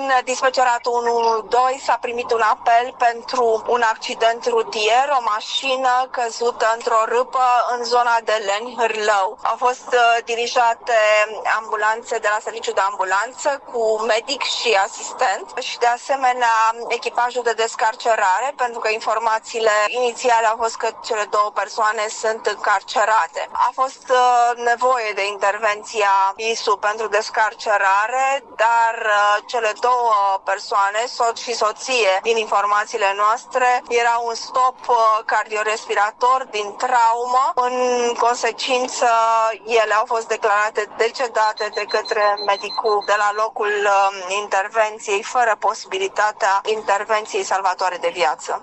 dispeceratul 112 s-a primit un apel pentru un accident rutier, o mașină căzută într-o râpă în zona de Leni, Hârlău. Au fost dirijate ambulanțe de la serviciul de ambulanță cu medic și asistent și de asemenea echipajul de descarcerare, pentru că informațiile inițiale au fost că cele două persoane sunt încarcerate. A fost nevoie de intervenția ISU pentru descarcerare, dar cele două persoane, soț și soție, din informațiile noastre, erau în stop cardiorespirator din traumă. În consecință, ele au fost declarate decedate de către medicul de la locul intervenției, fără posibilitatea intervenției salvatoare de viață.